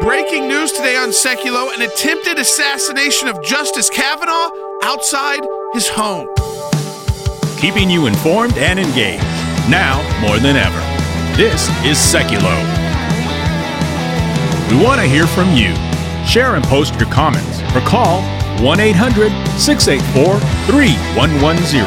Breaking news today on Seculo, an attempted assassination of Justice Kavanaugh outside his home. Keeping you informed and engaged, now more than ever. This is Seculo. We want to hear from you. Share and post your comments or call 1-800-684-3110.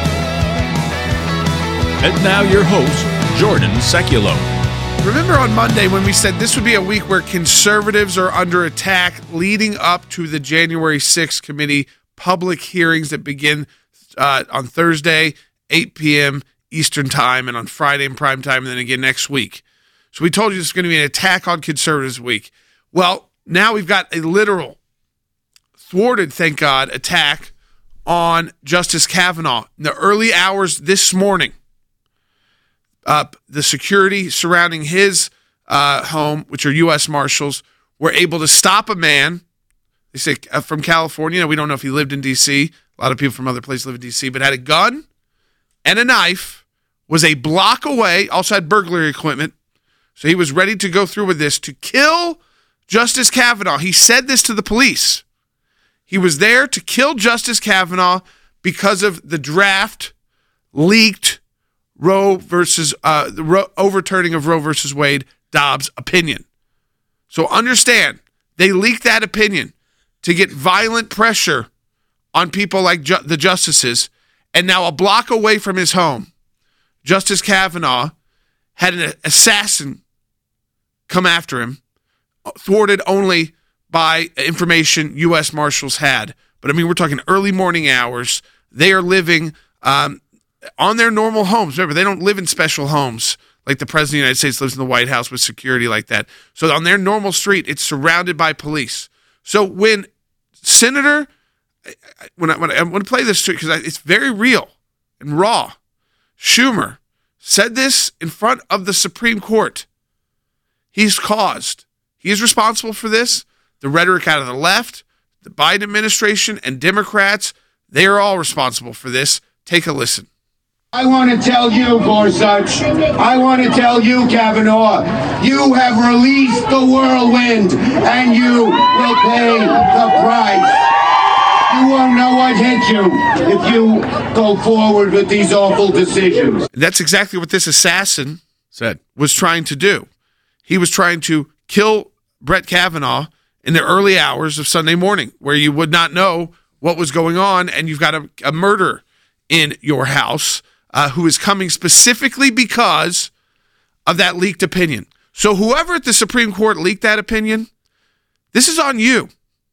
And now your host, Jordan Seculo. Remember on Monday when we said this would be a week where conservatives are under attack leading up to the January 6th committee public hearings that begin on Thursday, 8 p.m. Eastern time, and on Friday in prime time, and then again next week. So we told you this is going to be an attack on conservatives week. Well, now we've got a literal, thwarted, thank God, attack on Justice Kavanaugh. In the early hours this morning, the security surrounding his home, which are U.S. Marshals, were able to stop a man, they say from California. We don't know if he lived in D.C. A lot of people from other places live in D.C., but had a gun and a knife, was a block away, also had burglary equipment. So he was ready to go through with this to kill Justice Kavanaugh. He said this to the police. He was there to kill Justice Kavanaugh because of the draft leaked Roe versus the overturning of Roe versus Wade Dobbs opinion. So understand, they leaked that opinion to get violent pressure on people like the justices. And now a block away from his home, Justice Kavanaugh had an assassin come after him, thwarted only by information U.S. Marshals had. But I mean, we're talking early morning hours. They are living on their normal homes. Remember, they don't live in special homes like the President of the United States lives in the White House with security like that. So on their normal street, it's surrounded by police. So when Senator, when I want to play this because it's very real and raw, Schumer said this in front of the Supreme Court. He is responsible for this. The rhetoric out of the left, the Biden administration, and Democrats, they are all responsible for this. Take a listen. I want to tell you, Gorsuch, I want to tell you, Kavanaugh, you have released the whirlwind, and you will pay the price. You won't know what hit you if you go forward with these awful decisions. That's exactly what this assassin was trying to do. He was trying to kill Brett Kavanaugh in the early hours of Sunday morning, where you would not know what was going on, and you've got a murderer in your house who is coming specifically because of that leaked opinion. So whoever at the Supreme Court leaked that opinion, this is on you.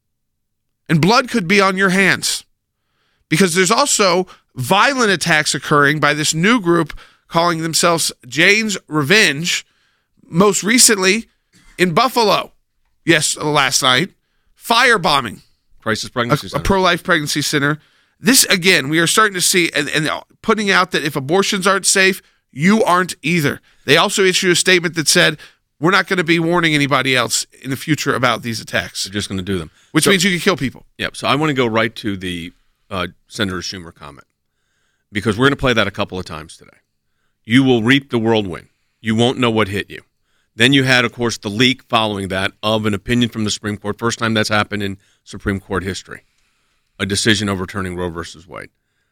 And blood could be on your hands. Because there's also violent attacks occurring by this new group calling themselves Jane's Revenge, most recently in Buffalo. Yes, last night. Firebombing. Crisis Pregnancy Center. A pro-life pregnancy center. This, again, we are starting to see, and putting out that if abortions aren't safe, you aren't either. They also issued a statement that said, we're not going to be warning anybody else in the future about these attacks. They're just going to do them. Which means you can kill people. Yep. So I want to go right to the Senator Schumer comment, because we're going to play that a couple of times today. You will reap the whirlwind. You won't know what hit you. Then you had, of course, the leak following that of an opinion from the Supreme Court. First time that's happened in Supreme Court history. A decision overturning Roe versus Wade.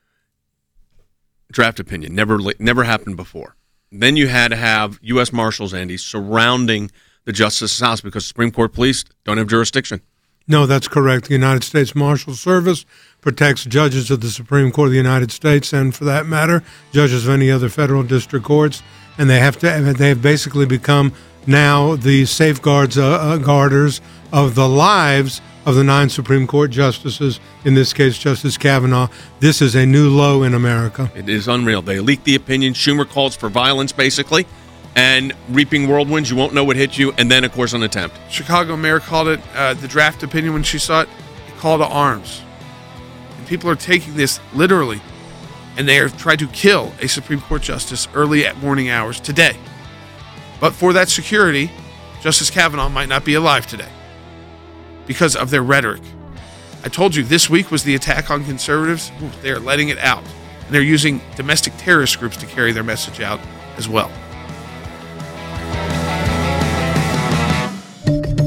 Draft opinion. Never happened before. Then you had to have U.S. Marshals, Andy, surrounding the Justice's house because Supreme Court police don't have jurisdiction. No, that's correct. The United States Marshal Service protects judges of the Supreme Court of the United States and, for that matter, judges of any other federal district courts. And they have basically become now the safeguards, guarders of the lives of the 9 Supreme Court justices, in this case, Justice Kavanaugh. This is a new low in America. It is unreal. They leaked the opinion. Schumer calls for violence, basically, and reaping whirlwinds. You won't know what hit you, and then, of course, an attempt. Chicago mayor called it the draft opinion when she saw it, a call to arms. And people are taking this literally, and they are trying to kill a Supreme Court justice early at morning hours today. But for that security, Justice Kavanaugh might not be alive today because of their rhetoric. I told you this week was the attack on conservatives. Ooh, they are letting it out. And they're using domestic terrorist groups to carry their message out as well.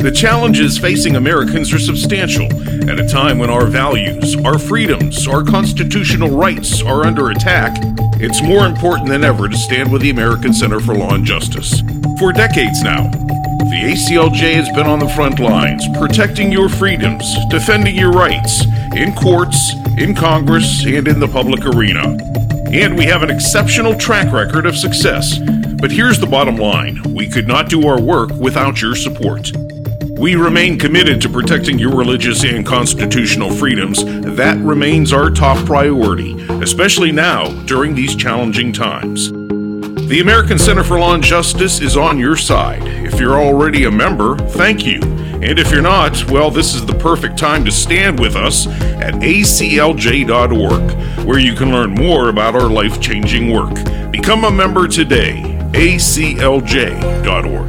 The challenges facing Americans are substantial at a time when our values, our freedoms, our constitutional rights are under attack. It's more important than ever to stand with the American Center for Law and Justice. For decades now, the ACLJ has been on the front lines, protecting your freedoms, defending your rights, in courts, in Congress, and in the public arena. And we have an exceptional track record of success. But here's the bottom line. We could not do our work without your support. We remain committed to protecting your religious and constitutional freedoms. That remains our top priority, especially now during these challenging times. The American Center for Law and Justice is on your side. If you're already a member, thank you. And if you're not, well, this is the perfect time to stand with us at aclj.org, where you can learn more about our life-changing work. Become a member today, aclj.org.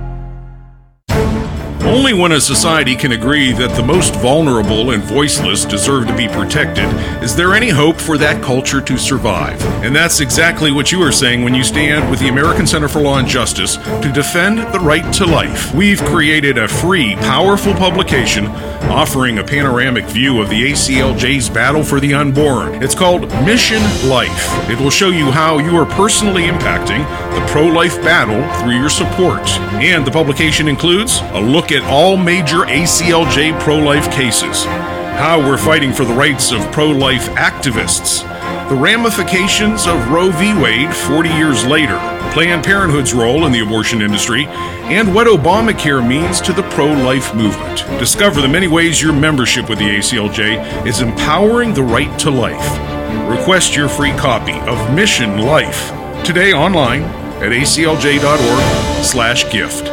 Only when a society can agree that the most vulnerable and voiceless deserve to be protected is there any hope for that culture to survive. And that's exactly what you are saying when you stand with the American Center for Law and Justice to defend the right to life. We've created a free, powerful publication offering a panoramic view of the ACLJ's battle for the unborn. It's called Mission Life. It will show you how you are personally impacting the pro-life battle through your support. And the publication includes a look at all major ACLJ pro-life cases, how we're fighting for the rights of pro-life activists, the ramifications of Roe v. Wade 40 years later, Planned Parenthood's role in the abortion industry, and what Obamacare means to the pro-life movement. Discover the many ways your membership with the ACLJ is empowering the right to life. Request your free copy of Mission Life today online at aclj.org/gift.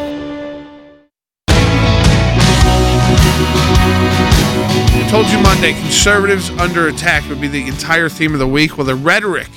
I told you Monday, conservatives under attack would be the entire theme of the week. Well, the rhetoric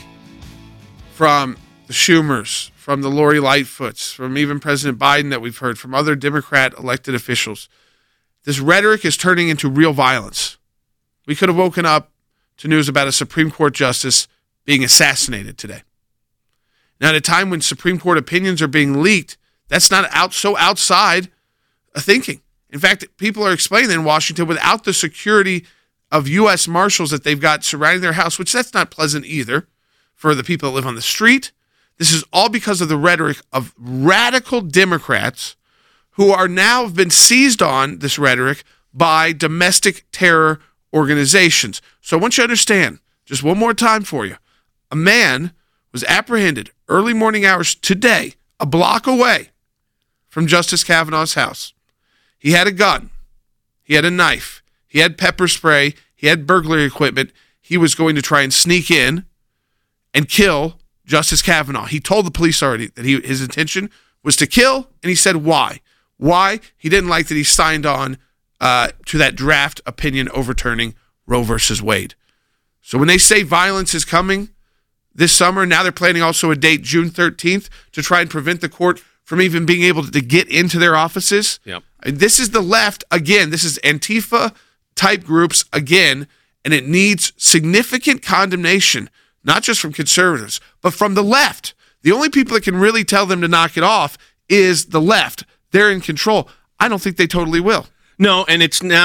from the Schumers, from the Lori Lightfoots, from even President Biden that we've heard, from other Democrat elected officials, this rhetoric is turning into real violence. We could have woken up to news about a Supreme Court justice being assassinated today. Now, at a time when Supreme Court opinions are being leaked, that's not so outside thinking. In fact, people are explaining in Washington, without the security of U.S. Marshals that they've got surrounding their house, which that's not pleasant either for the people that live on the street. This is all because of the rhetoric of radical Democrats who are now have been seized on this rhetoric by domestic terror organizations. So I want you to understand, just one more time for you, a man was apprehended early morning hours today, a block away from Justice Kavanaugh's house. He had a gun. He had a knife. He had pepper spray. He had burglary equipment. He was going to try and sneak in and kill Justice Kavanaugh. He told the police already that his intention was to kill, and he said why. Why? He didn't like that he signed on to that draft opinion overturning Roe versus Wade. So when they say violence is coming this summer, now they're planning also a date, June 13th, to try and prevent the court from even being able to get into their offices. Yep. This is the left, again. This is Antifa-type groups, again, and it needs significant condemnation, not just from conservatives, but from the left. The only people that can really tell them to knock it off is the left. They're in control. I don't think they totally will. No, and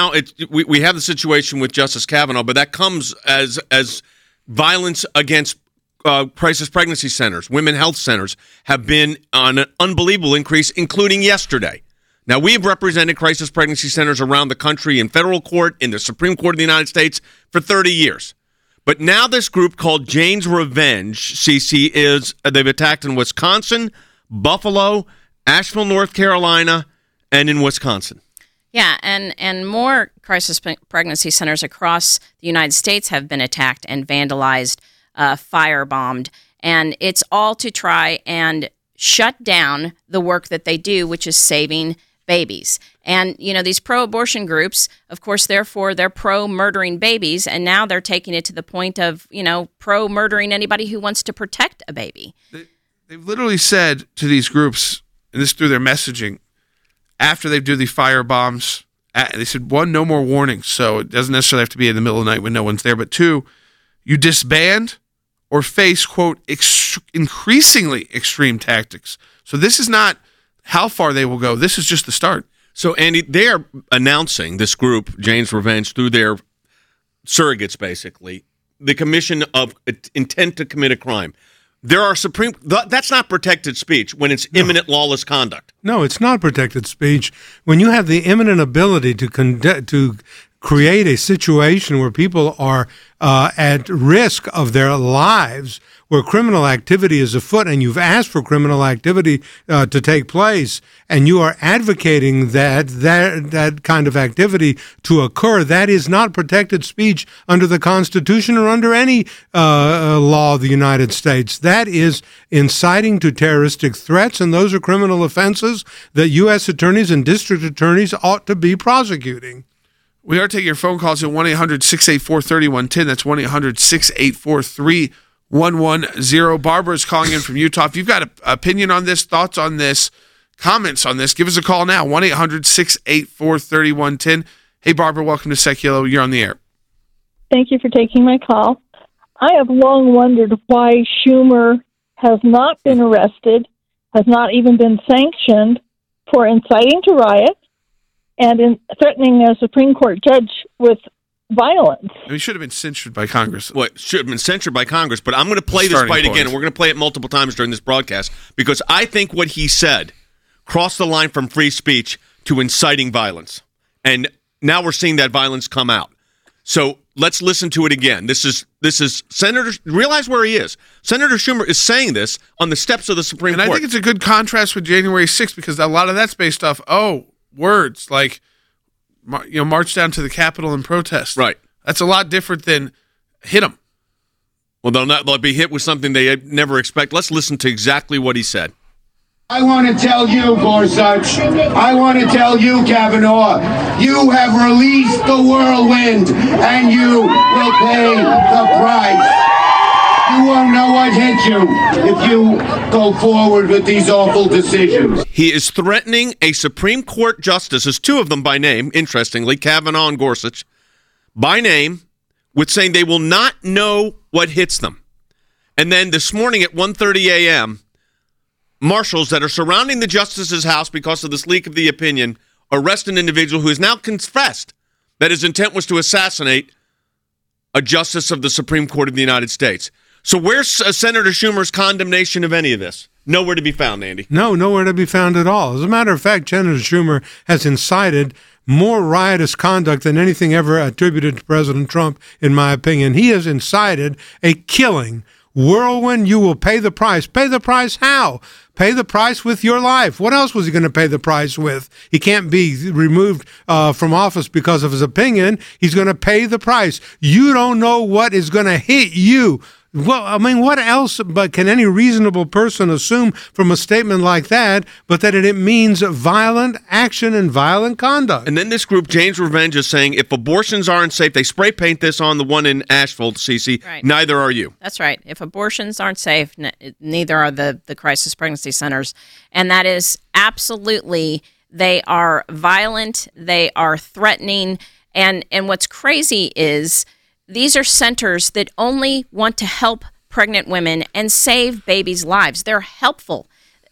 we have the situation with Justice Kavanaugh, but that comes as violence against crisis pregnancy centers, women health centers have been on an unbelievable increase, including yesterday. Now, we have represented crisis pregnancy centers around the country in federal court, in the Supreme Court of the United States for 30 years. But now this group called Jane's Revenge, CC, they've attacked in Wisconsin, Buffalo, Asheville, North Carolina, and in Wisconsin. Yeah, and more crisis pregnancy centers across the United States have been attacked and vandalized, firebombed, and it's all to try and shut down the work that they do, which is saving babies. And, you know, these pro-abortion groups, of course, they're pro-murdering babies, and now they're taking it to the point of, you know, pro-murdering anybody who wants to protect a baby. They've literally said to these groups, and this through their messaging, after they do the firebombs, they said, one, no more warnings, so it doesn't necessarily have to be in the middle of the night when no one's there, but two, you disband or face, quote, increasingly extreme tactics. So this is not how far they will go. This is just the start. So, Andy, they are announcing, this group, Jane's Revenge, through their surrogates, basically, the commission of intent to commit a crime. There are that's not protected speech when it's imminent lawless conduct. No, it's not protected speech. When you have the imminent ability to create a situation where people are at risk of their lives, where criminal activity is afoot, and you've asked for criminal activity to take place, and you are advocating that kind of activity to occur, that is not protected speech under the Constitution or under any law of the United States. That is inciting to terroristic threats, and those are criminal offenses that U.S. attorneys and district attorneys ought to be prosecuting. We are taking your phone calls at 1-800-684-3110. That's 1-800-684-3110. Barbara is calling in from Utah. If you've got an opinion on this, thoughts on this, comments on this, give us a call now, 1-800-684-3110. Hey, Barbara, welcome to Secular. You're on the air. Thank you for taking my call. I have long wondered why Schumer has not been arrested, has not even been sanctioned for inciting to riot and in threatening a Supreme Court judge with violence. He should have been censured by Congress. What should have been censured by Congress, but I'm going to play this fight again, and we're going to play it multiple times during this broadcast, because I think what he said crossed the line from free speech to inciting violence. And now we're seeing that violence come out. So let's listen to it again. This is Senator, realize where he is. Senator Schumer is saying this on the steps of the Supreme Court. And I think it's a good contrast with January 6th, because a lot of that's based off, words like, march down to the Capitol and protest. Right. That's a lot different than hit them. Well, they'll be hit with something they never expect. Let's listen to exactly what he said. I want to tell you, Gorsuch, I want to tell you, Kavanaugh, you have released the whirlwind, and you will pay the price. You won't know what hit you if you go forward with these awful decisions. He is threatening a Supreme Court justice, there's two of them by name, interestingly, Kavanaugh and Gorsuch, by name, with saying they will not know what hits them. And then this morning at 1:30 a.m., marshals that are surrounding the justice's house because of this leak of the opinion arrest an individual who has now confessed that his intent was to assassinate a justice of the Supreme Court of the United States. So where's Senator Schumer's condemnation of any of this? Nowhere to be found, Andy. No, nowhere to be found at all. As a matter of fact, Senator Schumer has incited more riotous conduct than anything ever attributed to President Trump, in my opinion. He has incited a killing. Whirlwind, you will pay the price. Pay the price how? Pay the price with your life. What else was he going to pay the price with? He can't be removed from office because of his opinion. He's going to pay the price. You don't know what is going to hit you. Well, I mean, what else but can any reasonable person assume from a statement like that, but that it means violent action and violent conduct? And then this group, Jane's Revenge, is saying if abortions aren't safe, they spray paint this on the one in Asheville, Cece, right. Neither are you. That's right. If abortions aren't safe, neither are the crisis pregnancy centers. And that is absolutely, they are violent, they are threatening, and what's crazy is these are centers that only want to help pregnant women and save babies' lives. They're helpful.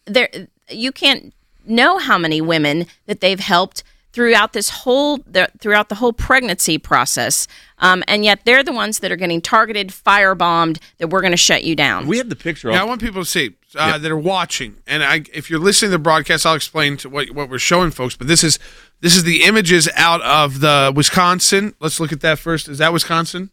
You can't know how many women that they've helped throughout the whole pregnancy process, and yet they're the ones that are getting targeted, firebombed. That we're going to shut you down. We have the picture. Yeah, I want people to see that are watching, and if you're listening to the broadcast, I'll explain to what we're showing folks. But this is the images out of the Wisconsin. Let's look at that first. Is that Wisconsin?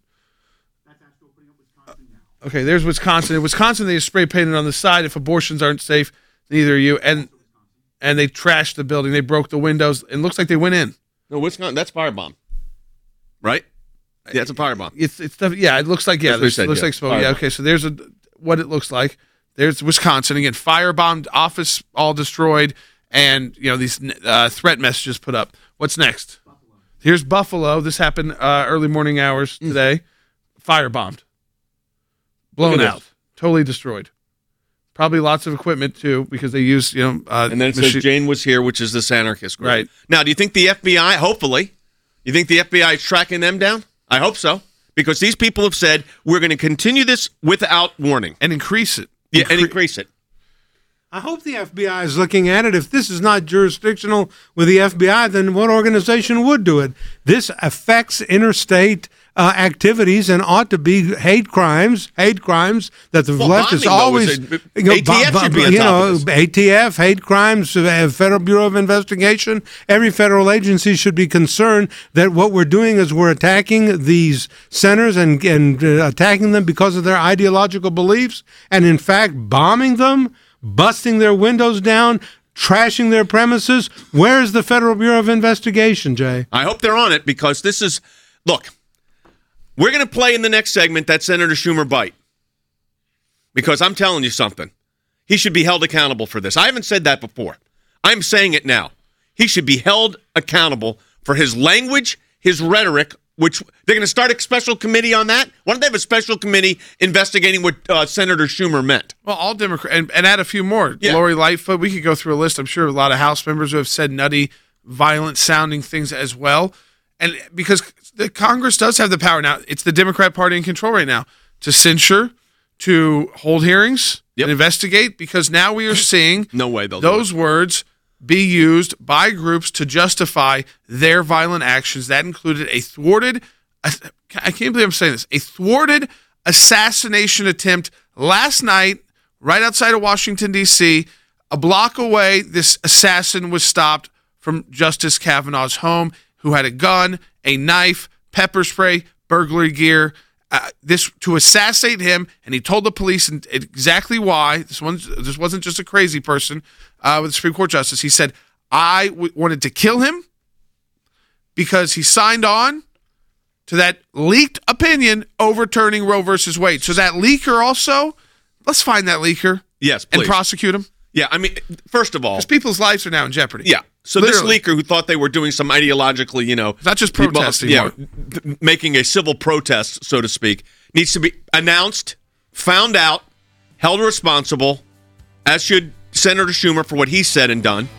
Okay, there's Wisconsin. In Wisconsin, they spray painted on the side. If abortions aren't safe, neither are you. And they trashed the building. They broke the windows. It looks like they went in. No, Wisconsin. That's firebomb, right? Yeah, it's a firebomb. It looks like like smoke. Yeah, okay. So there's what it looks like. There's Wisconsin again. Firebombed, office all destroyed, and these threat messages put up. What's next? Buffalo. Here's Buffalo. This happened early morning hours today. Firebombed. Blown out, totally destroyed. Probably lots of equipment too, because they use and then it says Jane was here, which is this anarchist group. Right now, do you think the FBI? Hopefully, you think the FBI is tracking them down? I hope so, because these people have said we're going to continue this without warning and increase it. Yeah, and increase it. I hope the FBI is looking at it. If this is not jurisdictional with the FBI, then what organization would do it? This affects interstate activities and ought to be hate crimes that the left is always ATF should be on top of this. ATF, hate crimes, Federal Bureau of Investigation. Every federal agency should be concerned that what we're doing is we're attacking these centers and attacking them because of their ideological beliefs, and in fact bombing them, busting their windows down, trashing their premises. Where is the Federal Bureau of Investigation, Jay? I hope they're on it, because this is, look, we're going to play in the next segment that Senator Schumer bite, because I'm telling you something. He should be held accountable for this. I haven't said that before. I'm saying it now. He should be held accountable for his language, his rhetoric, which they're going to start a special committee on that. Why don't they have a special committee investigating what Senator Schumer meant? Well, all Democrats, and add a few more. Yeah. Lori Lightfoot, we could go through a list. I'm sure a lot of House members who have said nutty, violent-sounding things as well. And because the Congress does have the power now, it's the Democrat Party in control right now, to censure, to hold hearings, and investigate, because now we are seeing No way they'll those words be used by groups to justify their violent actions. That included a thwarted, I can't believe I'm saying this, a thwarted assassination attempt last night right outside of Washington, D.C. A block away, this assassin was stopped from Justice Kavanaugh's home, who had a gun, a knife, pepper spray, burglary gear, this to assassinate him, and he told the police exactly why. This wasn't just a crazy person with the Supreme Court justice. He said, I wanted to kill him because he signed on to that leaked opinion overturning Roe versus Wade. So that leaker also, let's find that leaker. Yes, please. And prosecute him. Yeah, I mean, first of all, because people's lives are now in jeopardy. Yeah. So Literally. This leaker who thought they were doing some ideologically, not just protesting, making a civil protest, so to speak, needs to be announced, found out, held responsible, as should Senator Schumer for what he said and done.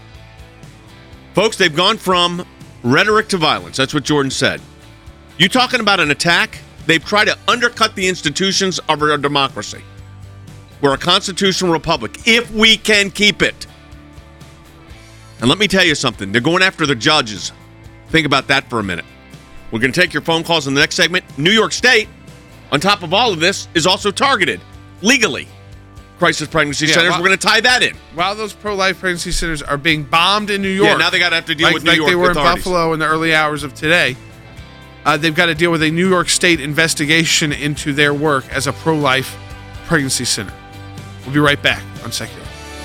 Folks, they've gone from rhetoric to violence. That's what Jordan said. You talking about an attack? They've tried to undercut the institutions of our democracy. We're a constitutional republic, if we can keep it. And let me tell you something. They're going after the judges. Think about that for a minute. We're going to take your phone calls in the next segment. New York State, on top of all of this, is also targeted legally. Crisis pregnancy centers. We're going to tie that in. While those pro-life pregnancy centers are being bombed in New York. Yeah, now they got to have to deal with New York authorities. Like they were authorities. in Buffalo in the early hours of today. They've got to deal with a New York State investigation into their work as a pro-life pregnancy center. We'll be right back on Secular.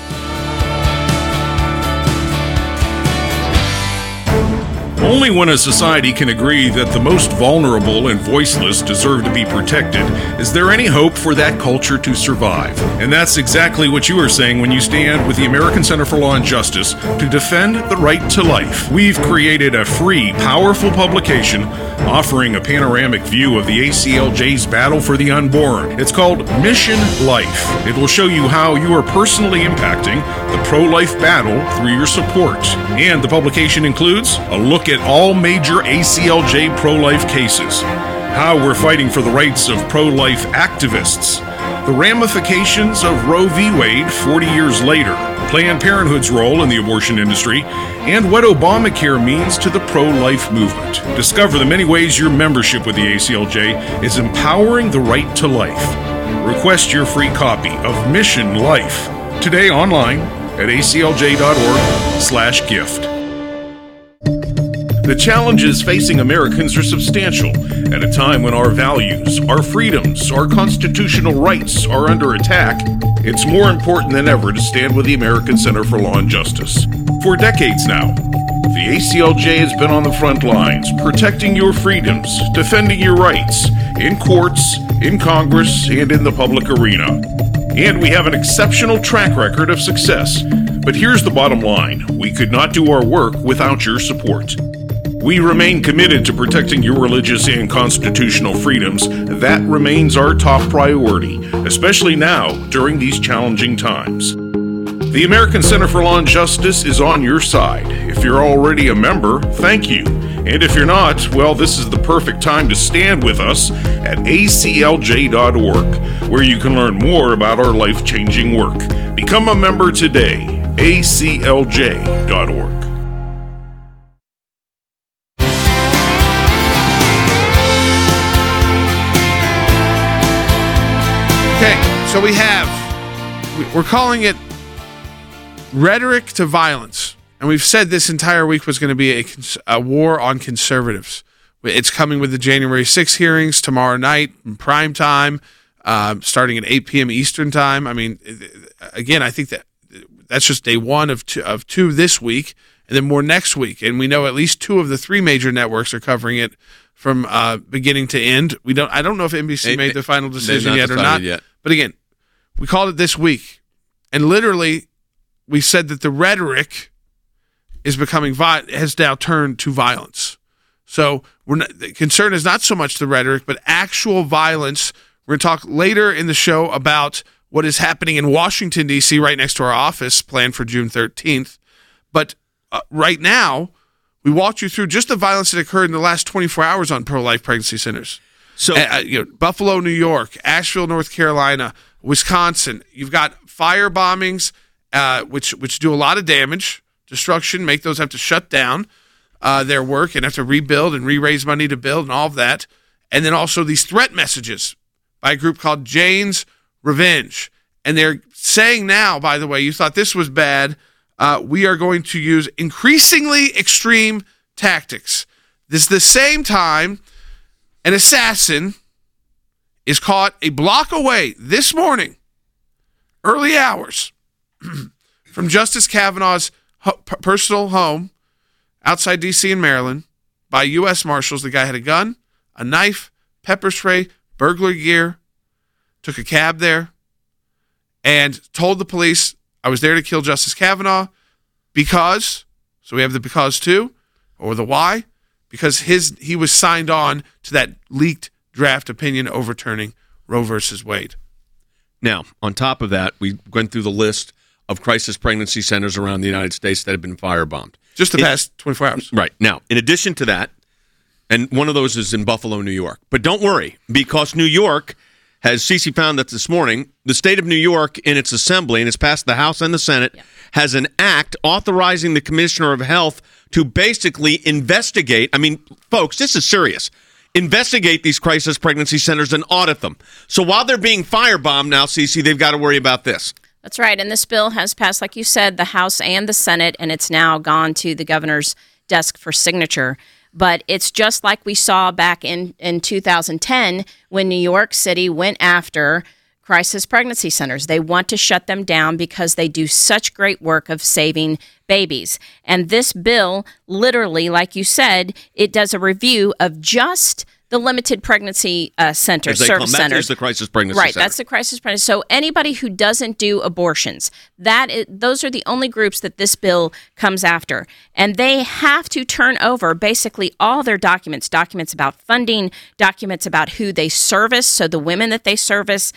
Only when a society can agree that the most vulnerable and voiceless deserve to be protected is there any hope for that culture to survive. And that's exactly what you are saying when you stand with the American Center for Law and Justice to defend the right to life. We've created a free, powerful publication offering a panoramic view of the ACLJ's battle for the unborn. It's called Mission Life. It will show you how you are personally impacting the pro-life battle through your support. And the publication includes a look at all major ACLJ pro-life cases, how we're fighting for the rights of pro-life activists, the ramifications of Roe v. Wade 40 years later, Planned Parenthood's role in the abortion industry, and what Obamacare means to the pro-life movement. Discover the many ways your membership with the ACLJ is empowering the right to life. Request your free copy of Mission Life today online at aclj.org/gift. The challenges facing Americans are substantial at a time when our values, our freedoms, our constitutional rights are under attack. It's more important than ever to stand with the American Center for Law and Justice. For decades now, the ACLJ has been on the front lines, protecting your freedoms, defending your rights, in courts, in Congress, and in the public arena. And we have an exceptional track record of success. But here's the bottom line. We could not do our work without your support. We remain committed to protecting your religious and constitutional freedoms. That remains our top priority, especially now during these challenging times. The American Center for Law and Justice is on your side. If you're already a member, thank you. And if you're not, well, this is the perfect time to stand with us at aclj.org, where you can learn more about our life-changing work. Become a member today. aclj.org. Okay, so we're calling it rhetoric to violence. And we've said this entire week was going to be a war on conservatives. It's coming with the January 6 hearings tomorrow night in prime time, starting at 8 p.m. Eastern time. I mean, again, I think that's just day one of two this week, and then more next week. And we know at least two of the three major networks are covering it from beginning to end. I don't know if NBC made the final decision yet or not. But again, we called it this week, and literally we said that the rhetoric is has now turned to violence. So the concern is not so much the rhetoric, but actual violence. We're going to talk later in the show about what is happening in Washington, D.C., right next to our office, planned for June 13th. But right now, we walked you through just the violence that occurred in the last 24 hours on pro-life pregnancy centers. So, Buffalo, New York, Asheville, North Carolina, Wisconsin. You've got fire bombings, which do a lot of damage, destruction, make those have to shut down their work and have to rebuild and re-raise money to build and all of that. And then also these threat messages by a group called Jane's Revenge. And they're saying now, by the way, you thought this was bad, we are going to use increasingly extreme tactics. This is the same time an assassin is caught a block away this morning, early hours, from Justice Kavanaugh's personal home outside D.C. in Maryland by U.S. Marshals. The guy had a gun, a knife, pepper spray, burglar gear, took a cab there, and told the police, I was there to kill Justice Kavanaugh because, so we have the because too, or the why, because he was signed on to that leaked draft opinion overturning Roe versus Wade. Now, on top of that, we went through the list of crisis pregnancy centers around the United States that have been firebombed. Just the past 24 hours. Right. Now, in addition to that, and one of those is in Buffalo, New York. But don't worry, because New York has, Cece found that this morning, the state of New York in its assembly, and it's passed the House and the Senate, has an act authorizing the Commissioner of Health to basically investigate. I mean, folks, this is serious. Investigate these crisis pregnancy centers and audit them. So while they're being firebombed now, Cece, they've got to worry about this. That's right. And this bill has passed, like you said, the House and the Senate, and it's now gone to the governor's desk for signature. But it's just like we saw back in 2010 when New York City went after crisis pregnancy centers. They want to shut them down because they do such great work of saving babies. And this bill, literally, like you said, it does a review of just the limited pregnancy centers, service centers. That is the crisis pregnancy right, center. that's the crisis pregnancy. So anybody who doesn't do abortions, those are the only groups that this bill comes after. And they have to turn over basically all their documents about funding, documents about who they service, so the women that they service,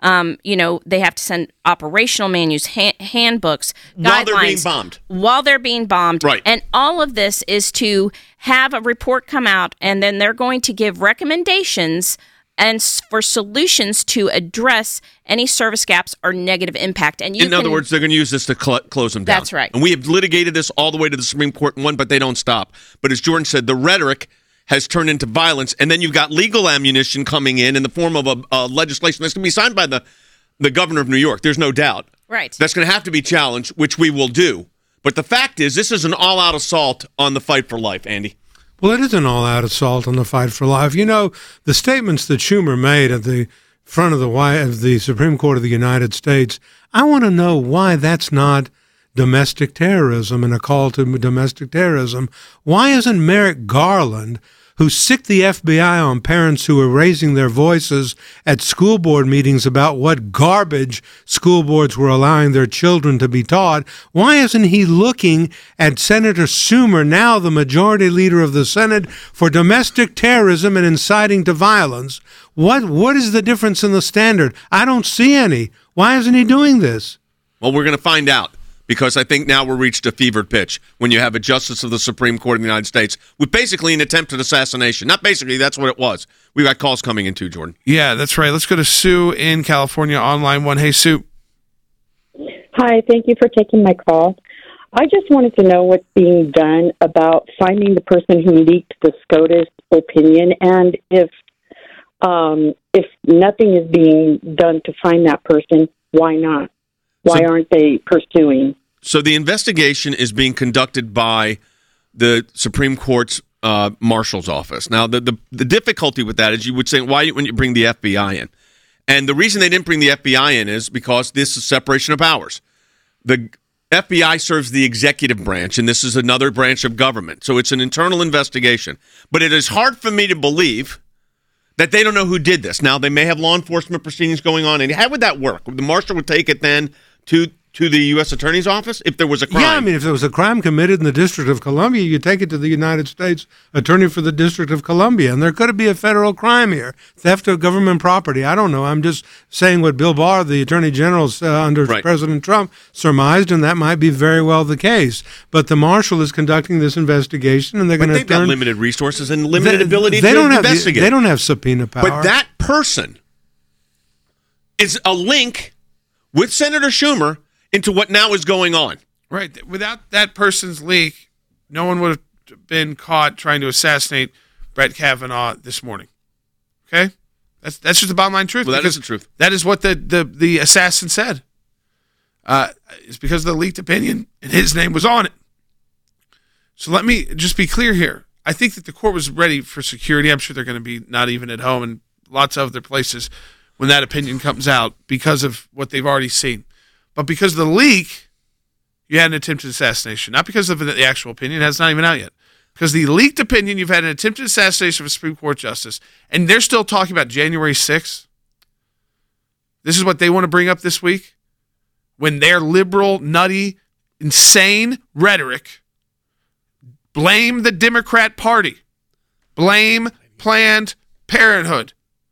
they have to send operational manuals, handbooks, while guidelines. While they're being bombed. Right. And all of this is to have a report come out, and then they're going to give recommendations and for solutions to address any service gaps or negative impact. And in other words, they're going to use this to close them down. That's right. And we have litigated this all the way to the Supreme Court and won, but they don't stop. But as Jordan said, the rhetoric has turned into violence, and then you've got legal ammunition coming in the form of a legislation that's going to be signed by the governor of New York. There's no doubt. Right. That's going to have to be challenged, which we will do. But the fact is, this is an all-out assault on the fight for life, Andy. Well, it is an all-out assault on the fight for life. You know, the statements that Schumer made at the front of the Supreme Court of the United States, I want to know why that's not domestic terrorism and a call to domestic terrorism. Why isn't Merrick Garland, who sicked the FBI on parents who were raising their voices at school board meetings about what garbage school boards were allowing their children to be taught, why isn't he looking at Senator Schumer, now the majority leader of the Senate, for domestic terrorism and inciting to violence? What is the difference in the standard? I don't see any. Why isn't he doing this? Well, we're going to find out. because I think now we're reached a fevered pitch when you have a justice of the Supreme Court of the United States with basically an attempted assassination. Not basically, that's what it was. We got calls coming in too, Jordan. Yeah, that's right. Let's go to Sue in California on line 1. Hey, Sue. Hi, thank you for taking my call. I just wanted to know what's being done about finding the person who leaked the SCOTUS opinion, and if nothing is being done to find that person, why not? Why aren't they pursuing? So the investigation is being conducted by the Supreme Court's Marshal's office. Now, the difficulty with that is you would say, why wouldn't you bring the FBI in? And the reason they didn't bring the FBI in is because this is separation of powers. The FBI serves the executive branch, and this is another branch of government. So it's an internal investigation. But it is hard for me to believe that they don't know who did this. Now, they may have law enforcement proceedings going on. And how would that work? The marshal would take it then to the U.S. Attorney's Office if there was a crime? Yeah, I mean, if there was a crime committed in the District of Columbia, you take it to the United States Attorney for the District of Columbia, and there could be a federal crime here, theft of government property. I don't know. I'm just saying what Bill Barr, the Attorney General under President Trump, surmised, and that might be very well the case. But the marshal is conducting this investigation, and they're going to they've got limited resources and limited ability to investigate. They don't have subpoena power. But that person is a link with Senator Schumer into what now is going on. Right. Without that person's leak, no one would have been caught trying to assassinate Brett Kavanaugh this morning. Okay? That's just the bottom line truth. Well, that is the truth. That is what the assassin said. It's because of the leaked opinion, and his name was on it. So let me just be clear here. I think that the court was ready for security. I'm sure they're going to be not even at home and lots of other places when that opinion comes out because of what they've already seen. But because of the leak, you had an attempted assassination. Not because of the actual opinion. It's not even out yet. Because the leaked opinion, you've had an attempted assassination of a Supreme Court justice. And they're still talking about January 6th. This is what they want to bring up this week. When their liberal, nutty, insane rhetoric blame the Democrat Party. Blame Planned Parenthood.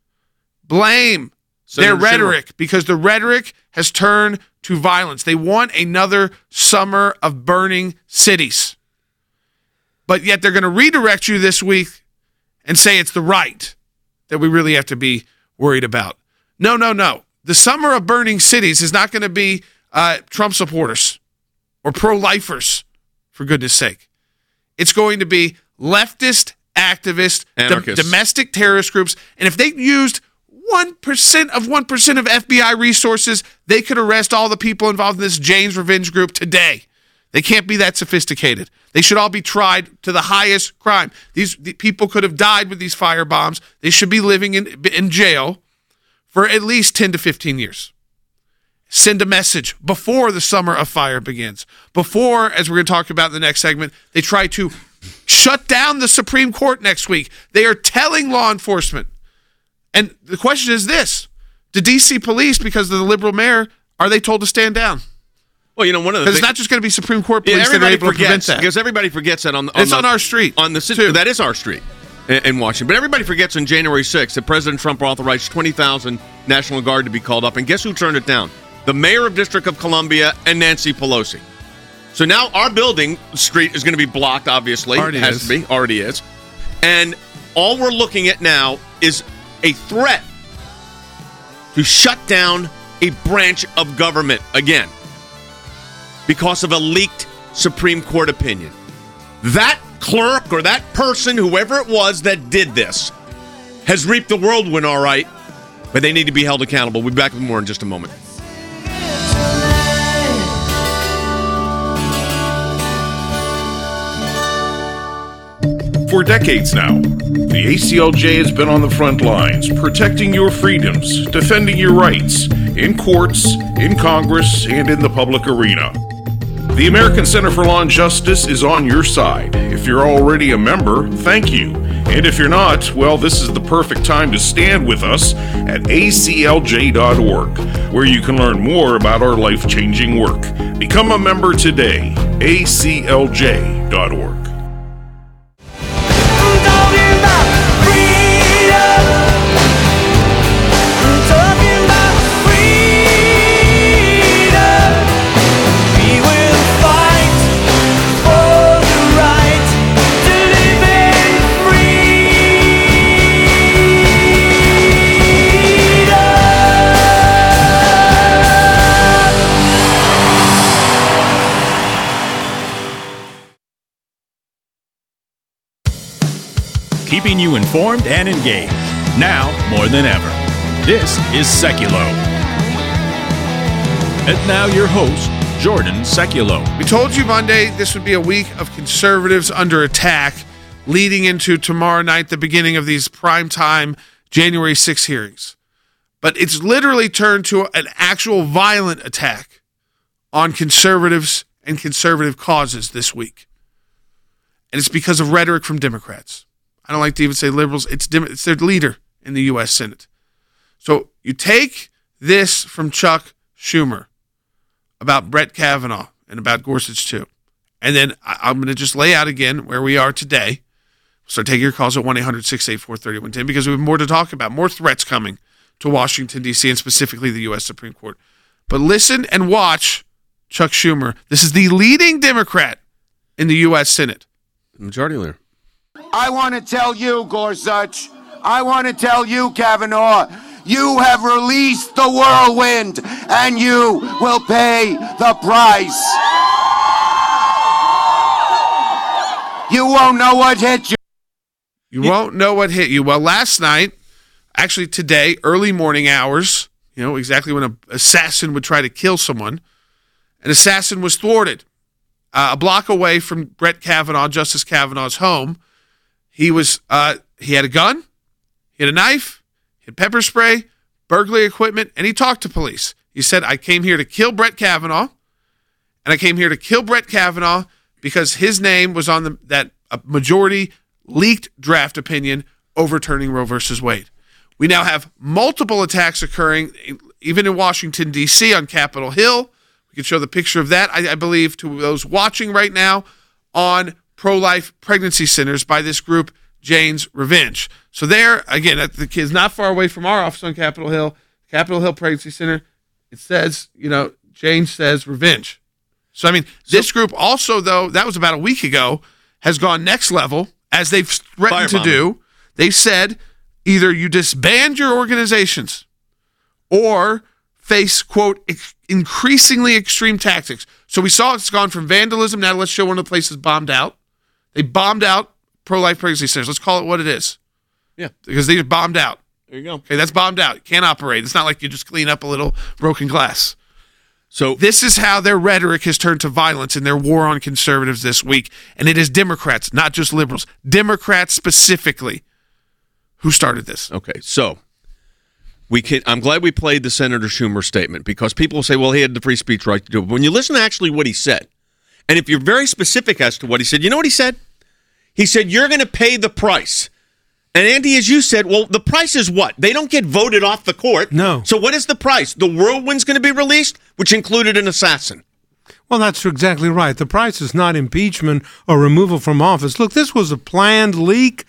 Blame their rhetoric, because the rhetoric has turned to violence. They want another summer of burning cities. But yet they're going to redirect you this week and say it's the right that we really have to be worried about. No. The summer of burning cities is not going to be Trump supporters or pro-lifers, for goodness sake. It's going to be leftist, activist, domestic terrorist groups. And if they used 1% of FBI resources, they could arrest all the people involved in this Jane's Revenge group today. They can't be that sophisticated. They should all be tried to the highest crime. The people could have died with these firebombs. They should be living in jail for at least 10 to 15 years. Send a message before the summer of fire begins. Before, as we're going to talk about in the next segment, they try to shut down the Supreme Court next week. They are telling law enforcement. And the question is this: the D.C. police, because of the liberal mayor, are they told to stand down? Well, one of the things, it's not just going to be Supreme Court police that are able to prevent that. Because everybody forgets that on our street. That is our street in Washington. But everybody forgets on January 6th that President Trump authorized 20,000 National Guard to be called up. And guess who turned it down? The mayor of District of Columbia and Nancy Pelosi. So now our building street is going to be blocked, obviously. Already is. And all we're looking at now is a threat to shut down a branch of government again because of a leaked Supreme Court opinion. That clerk or that person, whoever it was that did this, has reaped the whirlwind, all right, but they need to be held accountable. We'll be back with more in just a moment. For decades now, the ACLJ has been on the front lines, protecting your freedoms, defending your rights, in courts, in Congress, and in the public arena. The American Center for Law and Justice is on your side. If you're already a member, thank you. And if you're not, well, this is the perfect time to stand with us at aclj.org, where you can learn more about our life-changing work. Become a member today, aclj.org. We will keeping you informed and engaged. Now more than ever. This is Seculo. And now your host, Jordan Seculo. We told you Monday this would be a week of conservatives under attack leading into tomorrow night, the beginning of these primetime January 6 hearings. But it's literally turned to an actual violent attack on conservatives and conservative causes this week. And it's because of rhetoric from Democrats. I don't like to even say liberals. It's their leader in the U.S. Senate. So you take this from Chuck Schumer about Brett Kavanaugh and about Gorsuch too. And then I'm going to just lay out again where we are today. So take your calls at 1-800-684-3110 because we have more to talk about, more threats coming to Washington, D.C., and specifically the U.S. Supreme Court. But listen and watch Chuck Schumer. This is the leading Democrat in the U.S. Senate. Majority leader. I want to tell you, Gorsuch, I want to tell you, Kavanaugh, you have released the whirlwind, and you will pay the price. You won't know what hit you. You won't know what hit you. Well, last night, actually today, early morning hours, exactly when an assassin would try to kill someone, an assassin was thwarted. A block away from Brett Kavanaugh, Justice Kavanaugh's home. He had a gun, he had a knife, he had pepper spray, burglary equipment, and he talked to police. He said, I came here to kill Brett Kavanaugh, and I came here to kill Brett Kavanaugh because his name was on that majority leaked draft opinion overturning Roe versus Wade. We now have multiple attacks occurring, even in Washington, D.C., on Capitol Hill. We can show the picture of that, I believe, to those watching right now on pro-life pregnancy centers by this group, Jane's Revenge. So there, again, the kid's not far away from our office on Capitol Hill Pregnancy Center. It says, Jane says revenge. So, this group also, though, that was about a week ago, has gone next level, as they've threatened to do. They've said either you disband your organizations or face, quote, increasingly extreme tactics. So we saw it's gone from vandalism. Now let's show one of the places bombed out. They bombed out pro-life pregnancy centers. Let's call it what it is. Yeah. Because they just bombed out. There you go. Okay, that's bombed out. You can't operate. It's not like you just clean up a little broken glass. So this is how their rhetoric has turned to violence in their war on conservatives this week. And it is Democrats, not just liberals. Democrats specifically who started this. Okay, so I'm glad we played the Senator Schumer statement because people will say, well, he had the free speech right to do it. But when you listen to actually what he said, and if you're very specific as to what he said, you know what he said? He said, you're going to pay the price. And Andy, as you said, well, the price is what? They don't get voted off the court. No. So what is the price? The whirlwind's going to be released, which included an assassin. Well, that's exactly right. The price is not impeachment or removal from office. Look, this was a planned leak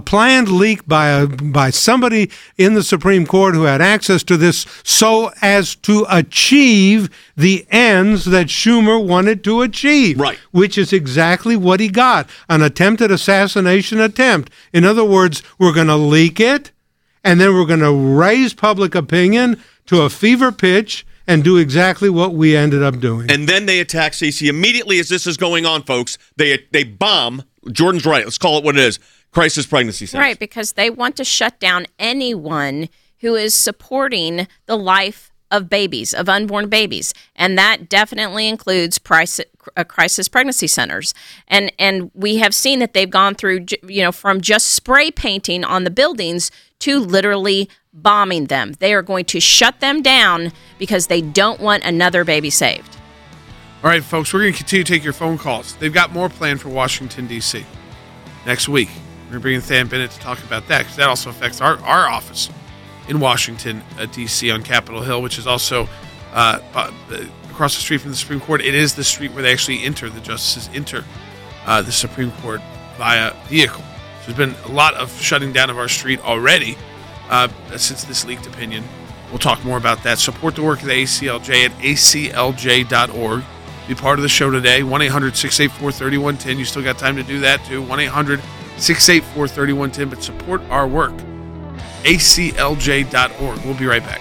by somebody in the Supreme Court who had access to this so as to achieve the ends that Schumer wanted to achieve. Right. Which is exactly what he got, an attempted assassination attempt. In other words, we're going to leak it, and then we're going to raise public opinion to a fever pitch and do exactly what we ended up doing. And then they attack Cece immediately as this is going on, folks. They bomb, Jordan's right, let's call it what it is, crisis pregnancy centers. Right, because they want to shut down anyone who is supporting the life of babies, of unborn babies. And that definitely includes crisis pregnancy centers. And we have seen that they've gone through, from just spray painting on the buildings to literally bombing them. They are going to shut them down because they don't want another baby saved. All right, folks, we're going to continue to take your phone calls. They've got more planned for Washington, D.C. next week. We're going to bring in Than Bennett to talk about that because that also affects our office in Washington, D.C. on Capitol Hill, which is also across the street from the Supreme Court. It is the street where they actually the justices enter the Supreme Court via vehicle. So there's been a lot of shutting down of our street already since this leaked opinion. We'll talk more about that. Support the work of the ACLJ at aclj.org. Be part of the show today. 1-800-684-3110. You still got time to do that, too. 1-800-684-3110. But support our work. aclj.org. We'll be right back.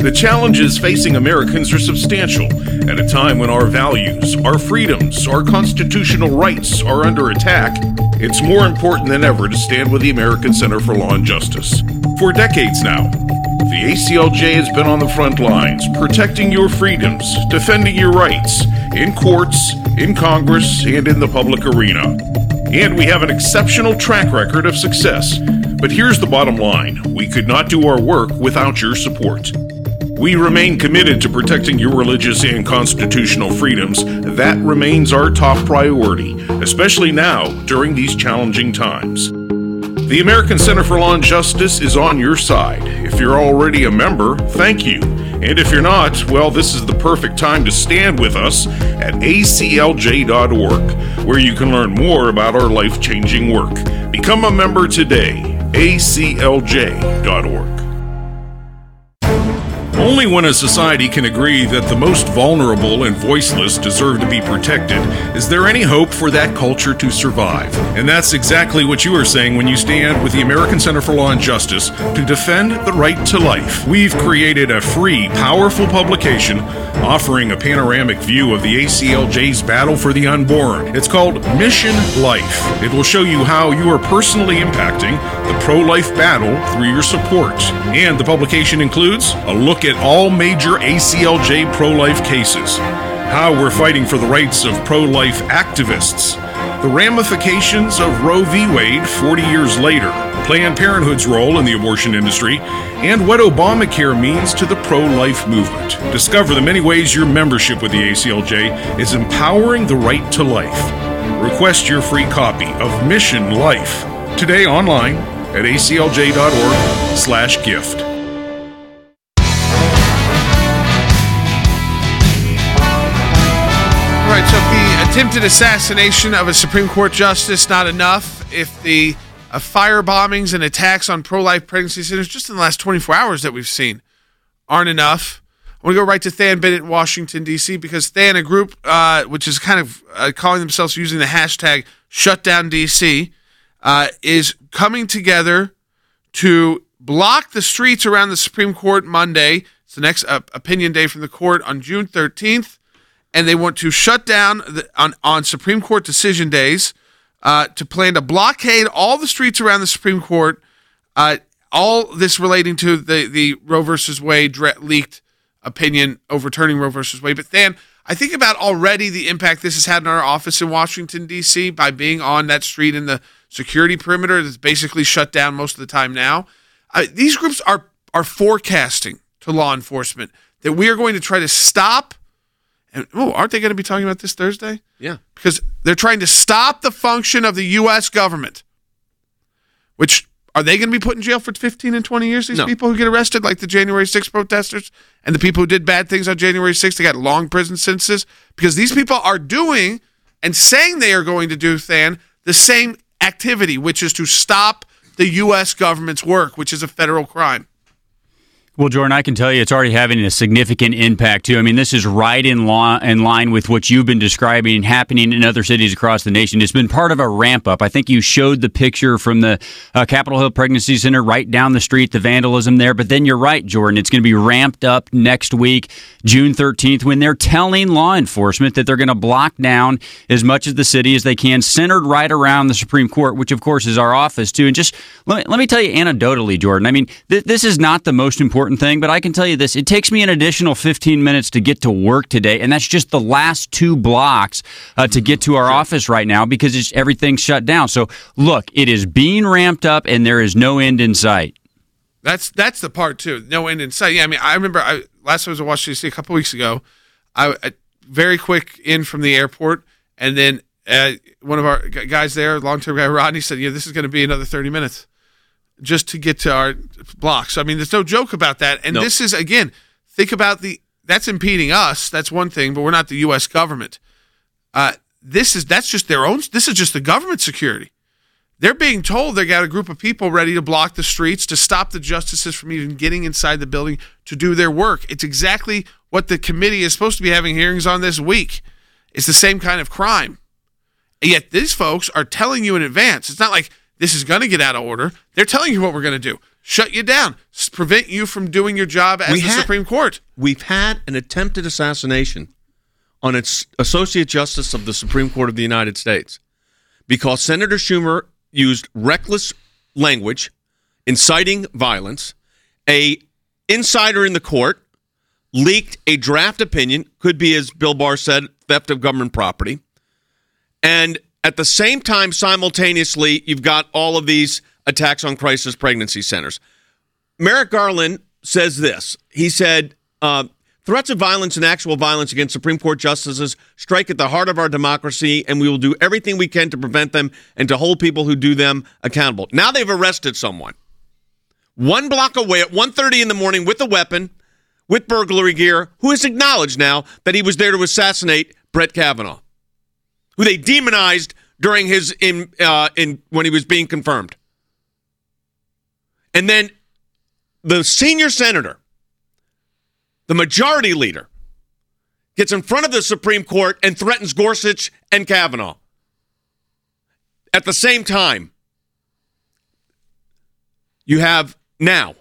The challenges facing Americans are substantial at a time when our values, our freedoms, our constitutional rights are under attack. It's more important than ever to stand with the American Center for Law and Justice. For decades now, the ACLJ has been on the front lines, protecting your freedoms, defending your rights, in courts, in Congress, and in the public arena. And we have an exceptional track record of success. But here's the bottom line. We could not do our work without your support. We remain committed to protecting your religious and constitutional freedoms. That remains our top priority, especially now during these challenging times. The American Center for Law and Justice is on your side. If you're already a member, thank you. And if you're not, well, this is the perfect time to stand with us at aclj.org, where you can learn more about our life-changing work. Become a member today, aclj.org. Only when a society can agree that the most vulnerable and voiceless deserve to be protected is there any hope for that culture to survive. And that's exactly what you are saying when you stand with the American Center for Law and Justice to defend the right to life. We've created a free, powerful publication offering a panoramic view of the ACLJ's battle for the unborn. It's called Mission Life. It will show you how you are personally impacting the pro-life battle through your support. And the publication includes a look at all major ACLJ pro-life cases, how we're fighting for the rights of pro-life activists, the ramifications of Roe v. Wade 40 years later, Planned Parenthood's role in the abortion industry, and what Obamacare means to the pro-life movement. Discover the many ways your membership with the ACLJ is empowering the right to life. Request your free copy of Mission Life today online at aclj.org/gift. All right, so if the attempted assassination of a Supreme Court justice not enough, if the fire bombings and attacks on pro-life pregnancy centers just in the last 24 hours that we've seen aren't enough, I want to go right to Than Bennett in Washington, D.C., because Than, a group which is kind of calling themselves using the hashtag #ShutDownDC, is coming together to block the streets around the Supreme Court Monday. It's the next opinion day from the court on June 13th. And they want to shut down on Supreme Court decision days to plan to blockade all the streets around the Supreme Court, all this relating to the Roe versus Wade leaked opinion overturning Roe versus Wade. But then I think about already the impact this has had in our office in Washington, D.C. by being on that street in the security perimeter that's basically shut down most of the time now. These groups are forecasting to law enforcement that we are going to try to stop. And aren't they going to be talking about this Thursday? Yeah. Because they're trying to stop the function of the U.S. government, which are they going to be put in jail for 15 and 20 years, these people who get arrested, like the January 6th protesters and the people who did bad things on January 6th? They got long prison sentences because these people are doing and saying they are going to do, Than, the same activity, which is to stop the U.S. government's work, which is a federal crime. Well, Jordan, I can tell you it's already having a significant impact, too. I mean, this is right in line with what you've been describing happening in other cities across the nation. It's been part of a ramp-up. I think you showed the picture from the Capitol Hill Pregnancy Center right down the street, the vandalism there. But then you're right, Jordan. It's going to be ramped up next week, June 13th, when they're telling law enforcement that they're going to block down as much of the city as they can, centered right around the Supreme Court, which, of course, is our office, too. And just let me tell you anecdotally, Jordan, I mean, this is not the most important thing, but I can tell you this. It takes me an additional 15 minutes to get to work today, and that's just the last 2 blocks to get to our office right now because everything's shut down. So, look, it is being ramped up, and there is no end in sight. That's the part, too. No end in sight. Yeah, I mean, I remember last time I was in Washington, D.C. a couple weeks ago, I very quick in from the airport, and then one of our guys there, long-term guy, Rodney, said, this is going to be another 30 minutes. Just to get to our blocks. I mean, there's no joke about that. And This is, again, think about that's impeding us. That's one thing, but we're not the U.S. government. That's just their own. This is just the government security. They're being told they got a group of people ready to block the streets to stop the justices from even getting inside the building to do their work. It's exactly what the committee is supposed to be having hearings on this week. It's the same kind of crime. And yet these folks are telling you in advance. It's not like this is going to get out of order. They're telling you what we're going to do. shut you down, prevent you from doing your job as the Supreme Court. We've had an attempted assassination on its Associate Justice of the Supreme Court of the United States because Senator Schumer used reckless language, inciting violence. A insider in the court leaked a draft opinion, could be, as Bill Barr said, theft of government property. And at the same time, simultaneously, you've got all of these attacks on crisis pregnancy centers. Merrick Garland says this. He said, threats of violence and actual violence against Supreme Court justices strike at the heart of our democracy, and we will do everything we can to prevent them and to hold people who do them accountable. Now they've arrested someone 1 block away at 1:30 in the morning with a weapon, with burglary gear, who has acknowledged now that he was there to assassinate Brett Kavanaugh, who they demonized during his when he was being confirmed. And then the senior senator, the majority leader, gets in front of the Supreme Court and threatens Gorsuch and Kavanaugh. At the same time, you have now,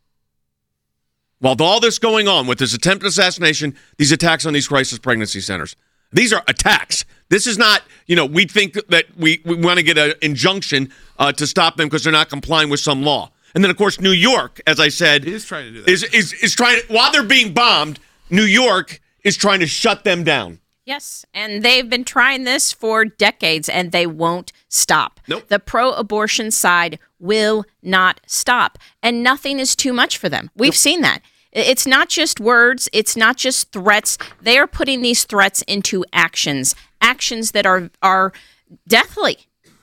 while all this going on with this attempted assassination, these attacks on these crisis pregnancy centers. These are attacks. This is not, we think that we want to get an injunction to stop them because they're not complying with some law. And then, of course, New York, as I said, is trying to do that. Is trying to, while they're being bombed, New York is trying to shut them down. Yes, and they've been trying this for decades, and they won't stop. Nope. The pro-abortion side will not stop, and nothing is too much for them. We've seen that. It's not just words. It's not just threats. They are putting these threats into actions that are deathly.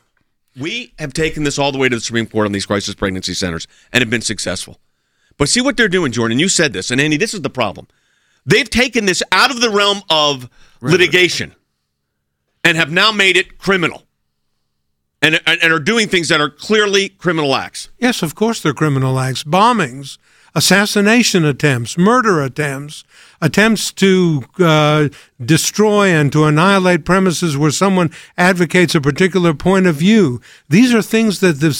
We have taken this all the way to the Supreme Court on these crisis pregnancy centers and have been successful. But see what they're doing, Jordan. You said this, and Andy, this is the problem. They've taken this out of the realm of litigation and have now made it criminal and are doing things that are clearly criminal acts. Yes, of course they're criminal acts. Bombings, assassination attempts, murder attempts to destroy and to annihilate premises where someone advocates a particular point of view. These are things that the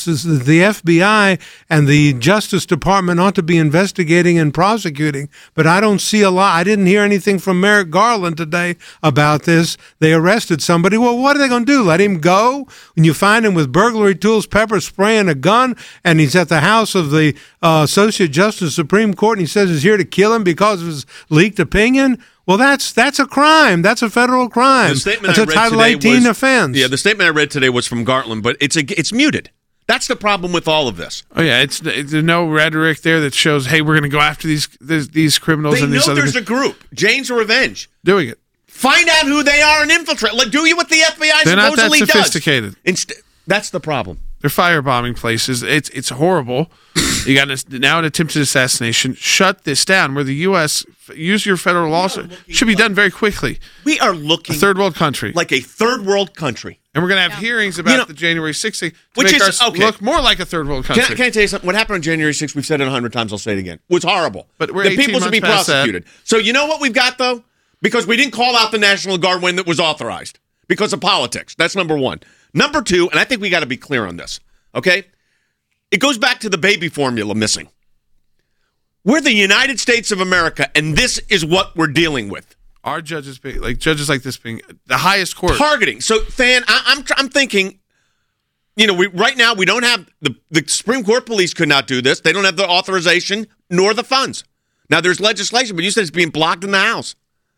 FBI and the Justice Department ought to be investigating and prosecuting, but I don't see a lot. I didn't hear anything from Merrick Garland today about this. They arrested somebody. Well, what are they going to do? Let him go? When you find him with burglary tools, pepper spray, and a gun, and he's at the house of the Associate Justice of the Supreme Court, and he says he's here to kill him because of his leaked opinion? Well, that's a crime. That's a federal crime. That's a Title 18 offense. Yeah, the statement I read today was from Garland, but it's muted. That's the problem with all of this. Oh yeah, there's no rhetoric there that shows, hey, we're going to go after these criminals. They and these know other there's a group, Jane's Revenge, doing it. Find out who they are and infiltrate. Like, do what the FBI They're not that supposedly sophisticated. does. That's the problem. They're firebombing places. It's horrible. You got now an attempted assassination. Shut this down. Where the U.S. use your federal laws should be done very quickly. We are looking a third world country, like a third world country, and we're going to have hearings about the January 6th thing to which make is us look more like a third world country. Can I tell you something? What happened on January 6th? We've said it 100 times. I'll say it again. It was horrible. But we're the 18 people should be months past prosecuted. So you know what we've got though, because we didn't call out the National Guard when it was authorized because of politics. That's number one. Number two, and I think we got to be clear on this. Okay. It goes back to the baby formula missing. We're the United States of America, and this is what we're dealing with. Our judges like this being the highest court. Targeting. So, Than, I'm thinking, right now we don't have the Supreme Court police could not do this. They don't have the authorization nor the funds. Now, there's legislation, but you said it's being blocked in the House.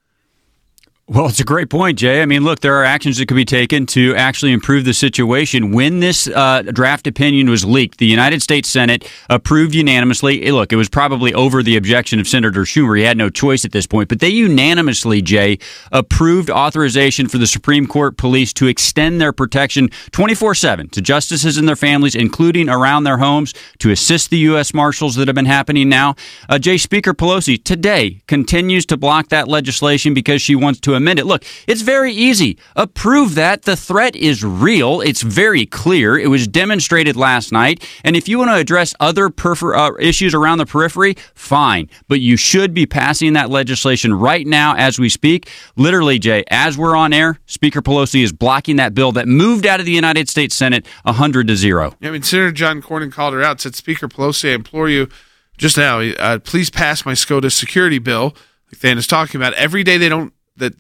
Well, it's a great point, Jay. I mean, look, there are actions that could be taken to actually improve the situation. When this draft opinion was leaked, the United States Senate approved unanimously. Look, it was probably over the objection of Senator Schumer. He had no choice at this point. But they unanimously, Jay, approved authorization for the Supreme Court police to extend their protection 24/7 to justices and their families, including around their homes, to assist the U.S. Marshals that have been happening now. Jay, Speaker Pelosi today continues to block that legislation because she wants to amend it. Look, it's very easy. Approve that. The threat is real. It's very clear. It was demonstrated last night. And if you want to address other issues around the periphery, fine. But you should be passing that legislation right now as we speak. Literally, Jay, as we're on air, Speaker Pelosi is blocking that bill that moved out of the United States Senate 100-0. I mean, Senator John Cornyn called her out, said, Speaker Pelosi, I implore you just now, please pass my SCOTUS security bill. Like Dan is talking about, every day they don't,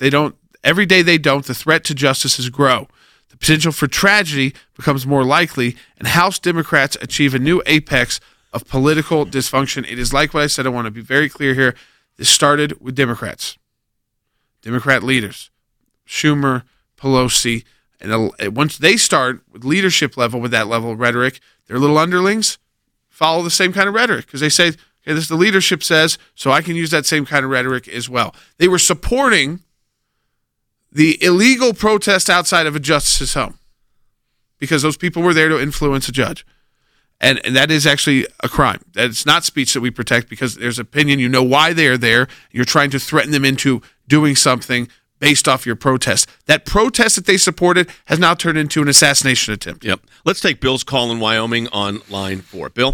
the threat to justices grow. The potential for tragedy becomes more likely, and House Democrats achieve a new apex of political dysfunction. It is like what I said. I want to be very clear here. This started with Democrats, Democrat leaders, Schumer, Pelosi, and once they start with leadership level, with that level of rhetoric, their little underlings follow the same kind of rhetoric because they say, okay, this the leadership says, so I can use that same kind of rhetoric as well. They were supporting the illegal protest outside of a justice's home because those people were there to influence a judge. And that is actually a crime. It's not speech that we protect because there's opinion. You know why they are there. You're trying to threaten them into doing something based off your protest. That protest that they supported has now turned into an assassination attempt. Yep. Let's take Bill's call in Wyoming on line 4. Bill?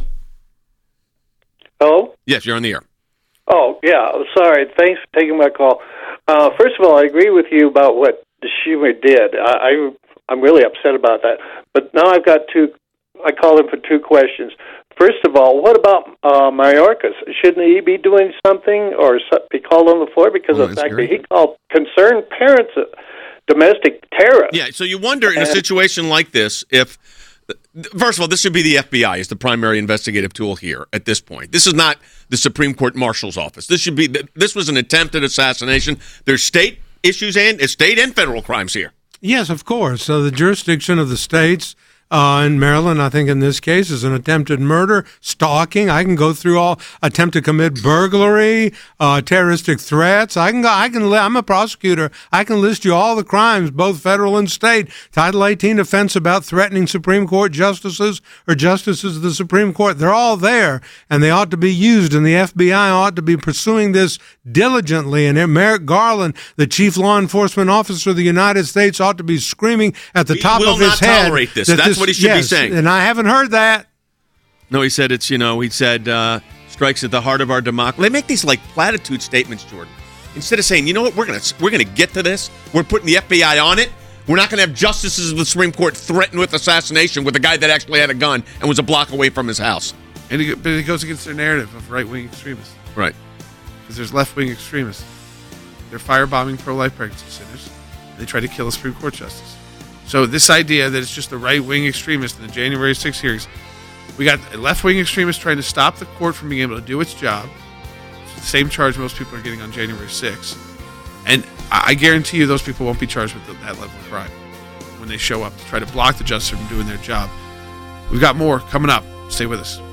Hello? Yes, you're on the air. Oh, yeah. Sorry. Thanks for taking my call. First of all, I agree with you about what Schumer did. I'm really upset about that. But now I've got I called him for 2 questions. First of all, what about Mayorkas? Shouldn't he be doing something or be called on the floor because of the fact that he called concerned parents domestic terrorists? Yeah, so you wonder in a situation like this if, first of all, this should be the FBI as the primary investigative tool here at this point. This is not the Supreme Court Marshal's Office. This was an attempted assassination. There's state issues and state and federal crimes here. Yes, of course. So the jurisdiction of the states in Maryland, I think in this case, is an attempted murder, stalking. I can go through all attempt to commit burglary, terroristic threats. I'm a prosecutor. I can list you all the crimes, both federal and state. Title 18 offense about threatening Supreme Court justices or justices of the Supreme Court. They're all there, and they ought to be used. And the FBI ought to be pursuing this diligently. And Merrick Garland, the chief law enforcement officer of the United States, ought to be screaming at the top of his head. We will not tolerate this. That's what he should be saying. And I haven't heard that. No, he said strikes at the heart of our democracy. They make these like platitude statements, Jordan. Instead of saying, you know what, we're gonna get to this. We're putting the FBI on it. We're not gonna have justices of the Supreme Court threatened with assassination with a guy that actually had a gun and was a block away from his house. But it goes against their narrative of right-wing extremists. Right. Because there's left-wing extremists. They're firebombing pro-life pregnancy centers. They try to kill a Supreme Court justice. So this idea that it's just the right-wing extremists in the January 6 hearings, we got left-wing extremists trying to stop the court from being able to do its job. It's the same charge most people are getting on January 6. And I guarantee you those people won't be charged with that level of crime when they show up to try to block the justice from doing their job. We've got more coming up. Stay with us.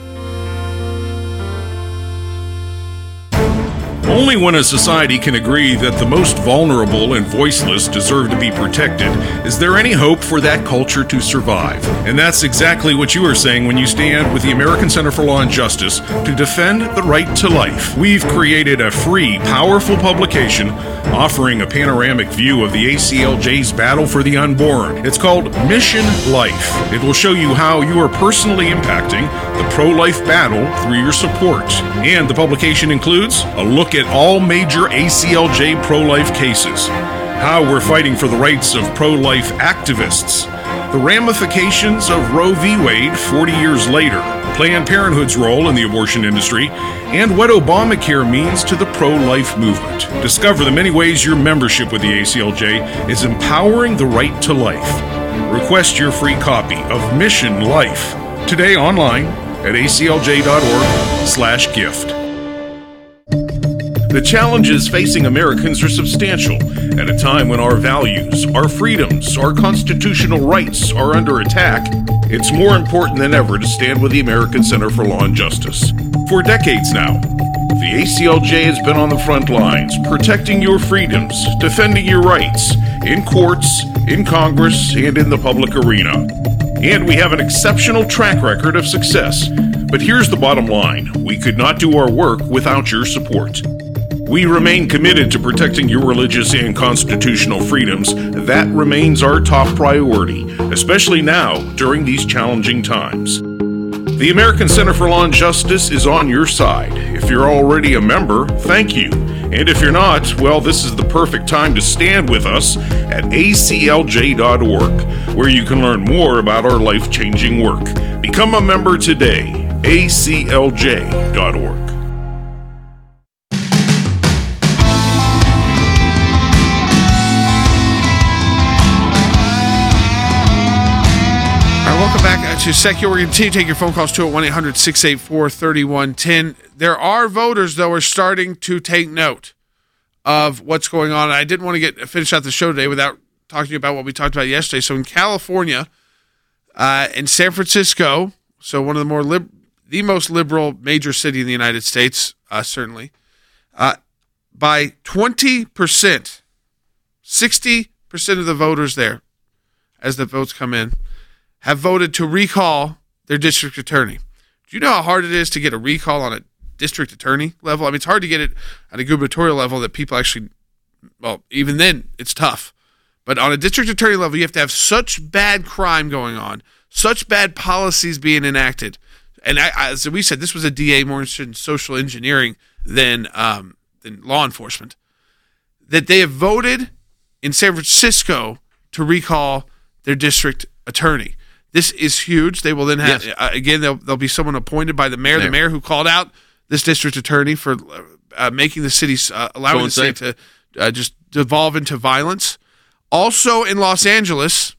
Only when a society can agree that the most vulnerable and voiceless deserve to be protected is there any hope for that culture to survive. And that's exactly what you are saying when you stand with the American Center for Law and Justice to defend the right to life. We've created a free, powerful publication offering a panoramic view of the ACLJ's battle for the unborn. It's called Mission Life. It will show you how you are personally impacting the pro-life battle through your support. And the publication includes a look at all major ACLJ pro-life cases, how we're fighting for the rights of pro-life activists, the ramifications of Roe v. Wade 40 years later, Planned Parenthood's role in the abortion industry, and what Obamacare means to the pro-life movement. Discover the many ways your membership with the ACLJ is empowering the right to life. Request your free copy of Mission Life today online at aclj.org/gift. The challenges facing Americans are substantial at a time when our values, our freedoms, our constitutional rights are under attack. It's more important than ever to stand with the American Center for Law and Justice. For decades now, the ACLJ has been on the front lines, protecting your freedoms, defending your rights, in courts, in Congress, and in the public arena. And we have an exceptional track record of success. But here's the bottom line. We could not do our work without your support. We remain committed to protecting your religious and constitutional freedoms. That remains our top priority, especially now during these challenging times. The American Center for Law and Justice is on your side. If you're already a member, thank you. And if you're not, well, this is the perfect time to stand with us at aclj.org, where you can learn more about our life-changing work. Become a member today. aclj.org. Welcome back to Secular. We're going to continue to take your phone calls too at 1-800-684-3110. There are voters, though, are starting to take note of what's going on. I didn't want to finish out the show today without talking to you about what we talked about yesterday. So in California, in San Francisco, so one of the the most liberal major city in the United States, certainly, by 20%, 60% of the voters there, as the votes come in, have voted to recall their district attorney. Do you know how hard it is to get a recall on a district attorney level? I mean, it's hard to get it at a gubernatorial level that people actually, well, even then, it's tough. But on a district attorney level, you have to have such bad crime going on, such bad policies being enacted. And as we said, this was a DA more interested in social engineering than law enforcement, that they have voted in San Francisco to recall their district attorney. This is huge. They will then have, again, there'll be someone appointed by the mayor who called out this district attorney for making the city, allowing the city to just devolve into violence. Also in Los Angeles,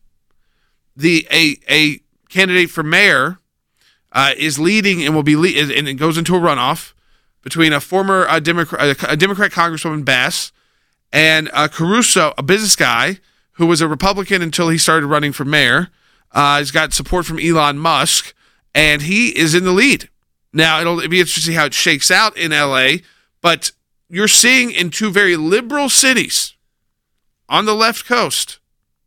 a candidate for mayor is leading and will be and it goes into a runoff between a former Democrat Congresswoman Bass and Caruso, a business guy who was a Republican until he started running for mayor. He's got support from Elon Musk, and he is in the lead. Now, it'll be interesting to see how it shakes out in L.A., but you're seeing in two very liberal cities on the left coast,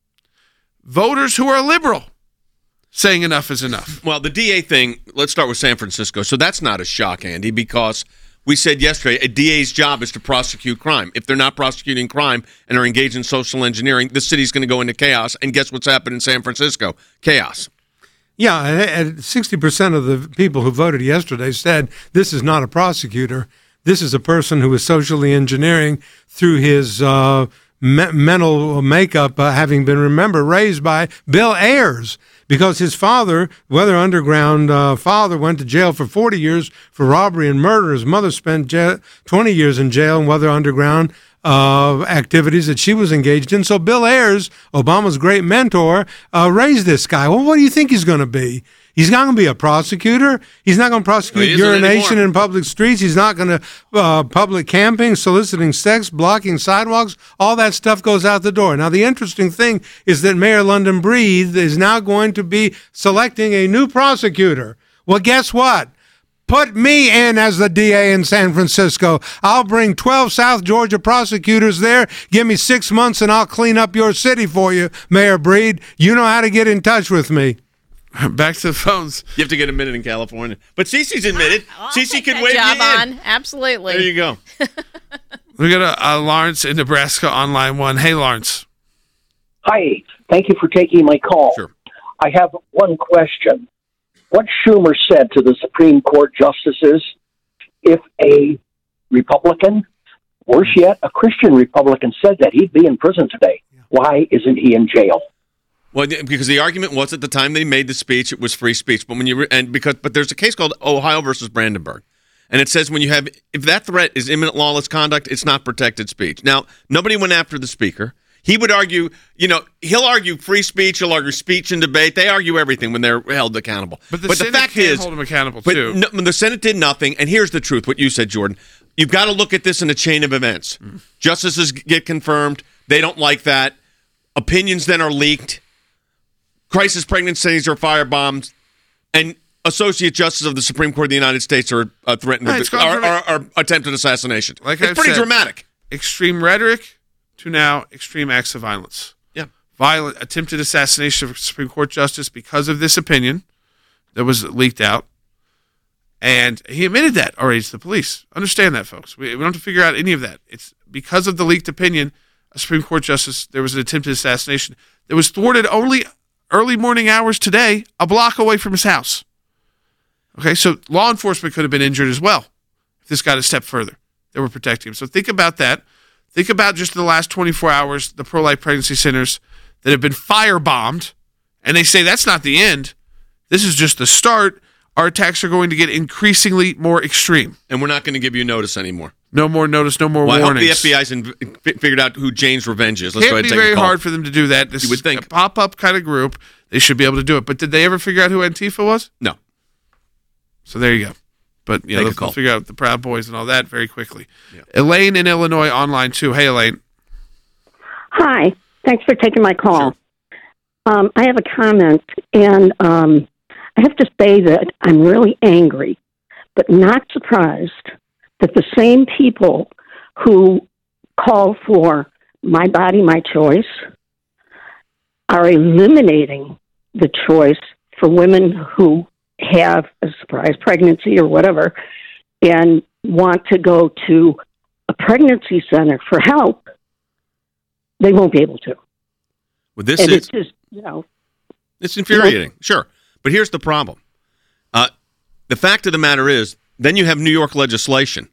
voters who are liberal saying enough is enough. Well, the DA thing, let's start with San Francisco. So that's not a shock, Andy, because we said yesterday a DA's job is to prosecute crime. If they're not prosecuting crime and are engaged in social engineering, the city's going to go into chaos. And guess what's happened in San Francisco? Chaos. Yeah, and 60% of the people who voted yesterday said this is not a prosecutor. This is a person who is socially engineering through his mental makeup, having been, remember, raised by Bill Ayers. Because his father, Weather Underground father, went to jail for 40 years for robbery and murder. His mother spent 20 years in jail in Weather Underground activities that she was engaged in. So Bill Ayers, Obama's great mentor, raised this guy. Well, what do you think he's going to be? He's not going to be a prosecutor. He's not going to prosecute urination in public streets. He's not going to public camping, soliciting sex, blocking sidewalks. All that stuff goes out the door. Now, the interesting thing is that Mayor London Breed is now going to be selecting a new prosecutor. Well, guess what? Put me in as the DA in San Francisco. I'll bring 12 South Georgia prosecutors there. Give me 6 months and I'll clean up your city for you, Mayor Breed. You know how to get in touch with me. Back to the phones. You have to get admitted in California. But Cece's admitted. Cece could wave job you in. on. Absolutely. There you go. We got Lawrence in Nebraska on line one. Hey, Lawrence. Hi. Thank you for taking my call. Sure. I have one question. What Schumer said to the Supreme Court justices, if a Republican, worse yet, a Christian Republican said that, he'd be in prison today. Why isn't he in jail? Well, because the argument was at the time they made the speech, it was free speech. But but there's a case called Ohio versus Brandenburg, and it says if that threat is imminent lawless conduct, it's not protected speech. Now, nobody went after the speaker. He would argue, he'll argue free speech, he'll argue speech and debate. They argue everything when they're held accountable. But the Senate fact can't is, hold him accountable too. The Senate did nothing. And here's the truth: what you said, Jordan. You've got to look at this in a chain of events. Justices get confirmed. They don't like that. Opinions then are leaked. Crisis pregnancies are firebombed, and associate justices of the Supreme Court of the United States are threatened with are attempted assassination. Like it's pretty dramatic. Extreme rhetoric to now extreme acts of violence. Yeah, violent attempted assassination of a Supreme Court justice because of this opinion that was leaked out. And he admitted that already to the police. Understand that, folks. We don't have to figure out any of that. It's because of the leaked opinion, a Supreme Court justice, there was an attempted assassination that was thwarted only early morning hours today, a block away from his house. Okay, so law enforcement could have been injured as well if this got a step further. They were protecting him. So think about that. Think about just in the last 24 hours, the pro-life pregnancy centers that have been firebombed, and they say that's not the end. This is just the start. Our attacks are going to get increasingly more extreme. And we're not going to give you notice anymore. No more notice, no more warnings. warnings. I hope the FBI's figured out who Jane's Revenge is. Let's go ahead and take a call. Can't be very hard for them to do that. This is a pop-up kind of group. They should be able to do it. But did they ever figure out who Antifa was? No. So there you go. But they'll figure out the Proud Boys and all that very quickly. Yeah. Elaine in Illinois online too. Hey, Elaine. Hi. Thanks for taking my call. Sure. I have a comment, and I have to say that I'm really angry, but not surprised that the same people who call for my body, my choice are eliminating the choice for women who have a surprise pregnancy or whatever and want to go to a pregnancy center for help. They won't be able to. Well, this and is it's just, it's infuriating. Sure. But here's the problem. The fact of the matter is, then you have New York legislation.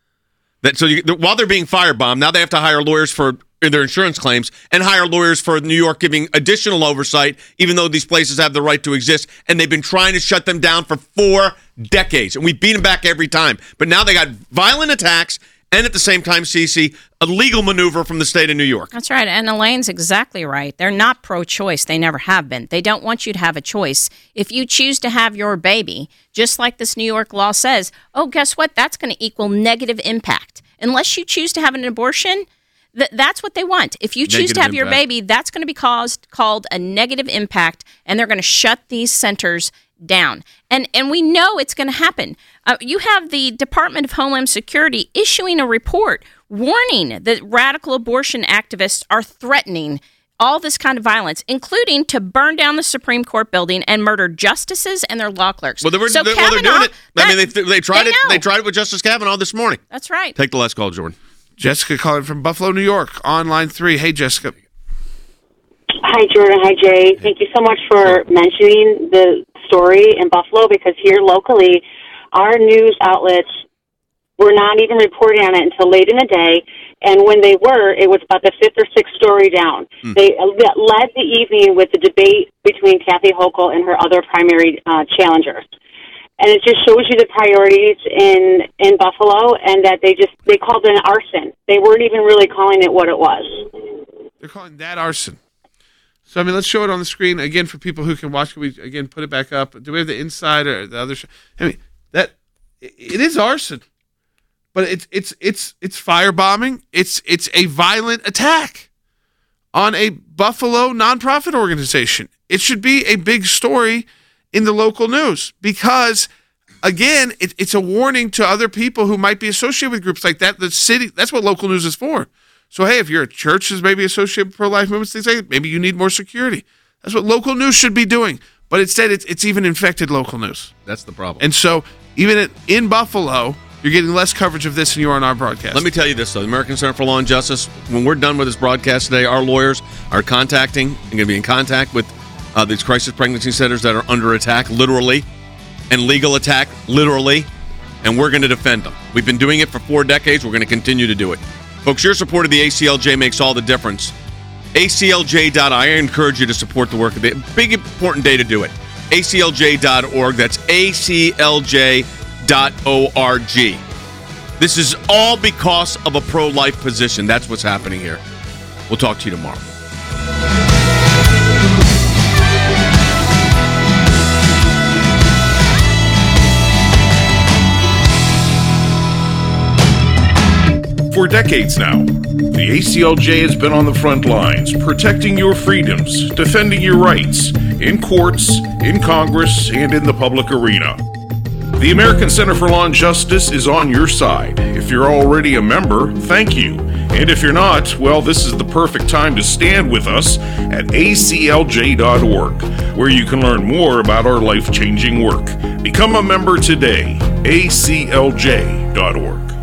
While they're being firebombed, now they have to hire lawyers for their insurance claims and hire lawyers for New York giving additional oversight, even though these places have the right to exist. And they've been trying to shut them down for 4 decades. And we beat them back every time. But now they got violent attacks and at the same time, Cece, a legal maneuver from the state of New York. That's right. And Elaine's exactly right. They're not pro-choice. They never have been. They don't want you to have a choice. If you choose to have your baby, just like this New York law says, oh, guess what? That's going to equal negative impact. Unless you choose to have an abortion, that's what they want. If you choose to have your baby, that's going to be called a negative impact, and they're going to shut these centers down. And we know it's going to happen. You have the Department of Homeland Security issuing a report warning that radical abortion activists are threatening all this kind of violence, including to burn down the Supreme Court building and murder justices and their law clerks. Well, they're doing it. They tried it. They tried it with Justice Kavanaugh this morning. That's right. Take the last call, Jordan. Jessica calling from Buffalo, New York, on line 3. Hey, Jessica. Hi, Jordan. Hi, Jay. Thank you so much for mentioning the story in Buffalo, because here locally, our news outlets were not even reporting on it until late in the day. And when they were, it was about the 5th or 6th story down. They led the evening with the debate between Kathy Hochul and her other primary challengers. And it just shows you the priorities in Buffalo, and that they called it an arson. They weren't even really calling it what it was. They're calling that arson. So, let's show it on the screen again for people who can watch. Can we, again, put it back up? Do we have the inside or the other? That it is arson, but it's firebombing. It's a violent attack on a Buffalo nonprofit organization. It should be a big story in the local news because, again, it's a warning to other people who might be associated with groups like that. The city, that's what local news is for. So, hey, if you're a church that's maybe associated with pro-life movements, things like that, maybe you need more security. That's what local news should be doing. But instead, it's even infected local news. That's the problem. And so, even in Buffalo, you're getting less coverage of this than you are on our broadcast. Let me tell you this, though. The American Center for Law and Justice, when we're done with this broadcast today, our lawyers are contacting and going to be in contact with these crisis pregnancy centers that are under attack, literally, and legal attack, literally, and we're going to defend them. We've been doing it for 4 decades. We're going to continue to do it. Folks, your support of the ACLJ makes all the difference. ACLJ.org. I encourage you to support the work of the big, important day to do it. ACLJ.org. That's ACLJ.org. This is all because of a pro-life position. That's what's happening here. We'll talk to you tomorrow. For decades now, the ACLJ has been on the front lines, protecting your freedoms, defending your rights, in courts, in Congress, and in the public arena. The American Center for Law and Justice is on your side. If you're already a member, thank you. And if you're not, well, this is the perfect time to stand with us at aclj.org, where you can learn more about our life-changing work. Become a member today. aclj.org.